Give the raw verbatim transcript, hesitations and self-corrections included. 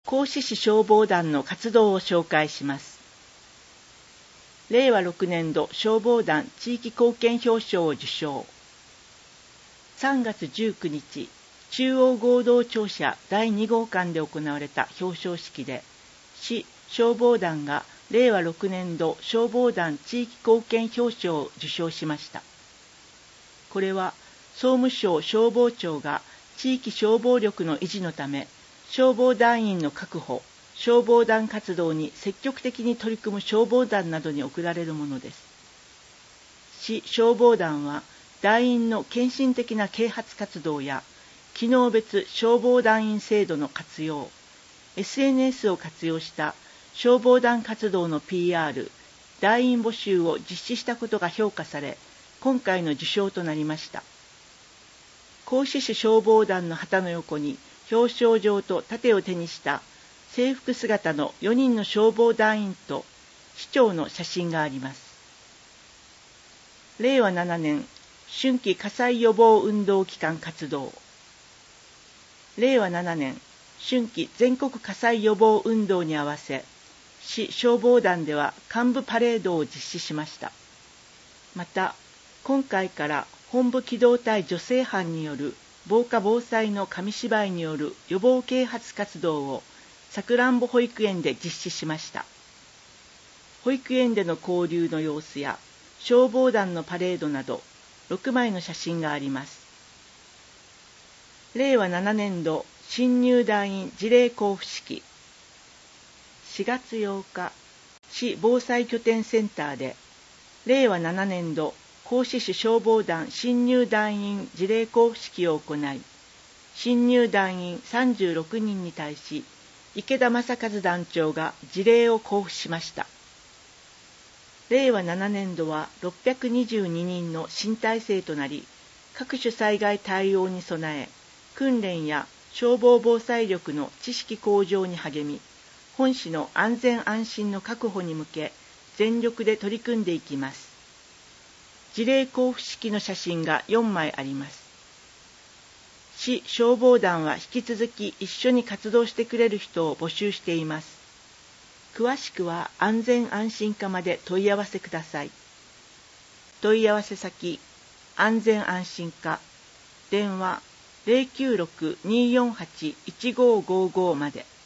合志市消防団の活動を紹介します。れいわろくねんど消防団地域貢献表彰を受賞。さんがつじゅうくにち、中央合同庁舎だいにごうかんで行われた表彰式で、市消防団がれいわろくねんど消防団地域貢献表彰を受賞しました。これは総務省消防庁が地域消防力の維持のため、消防団員の確保、消防団活動に積極的に取り組む消防団などに贈られるものです。市消防団は団員の献身的な啓発活動や機能別消防団員制度の活用、エスエヌエス を活用した消防団活動の ピーアール、団員募集を実施したことが評価され、今回の受賞となりました。合志市消防団の旗の横に表彰状と盾を手にした制服姿のよにんの消防団員と市長の写真があります。れいわななねん春季火災予防運動期間活動。れいわななねん春季全国火災予防運動に合わせ、市消防団では幹部パレードを実施しました。また、今回から本部機動隊女性班による防火防災の紙芝居による予防啓発活動をさくらんぼ保育園で実施しました。保育園での交流の様子や消防団のパレードなどろくまいの写真があります。れいわななねんど新入団員辞令交付式。しがつようか、市防災拠点センターでれいわななねんど合志市消防団新入団員辞令交付式を行い、新入団員さんじゅうろくにんに対し、池田正和団長が辞令を交付しました。れいわななねんどはろっぴゃくにじゅうににんの新体制となり、各種災害対応に備え、訓練や消防防災力の知識向上に励み、本市の安全安心の確保に向け、全力で取り組んでいきます。辞令交付式の写真がよんまいあります。市消防団は引き続き一緒に活動してくれる人を募集しています。詳しくは安全安心課まで問い合わせください。問い合わせ先、安全安心課、電話 ゼロきゅうろく にーよんはち いちごーごーごー まで。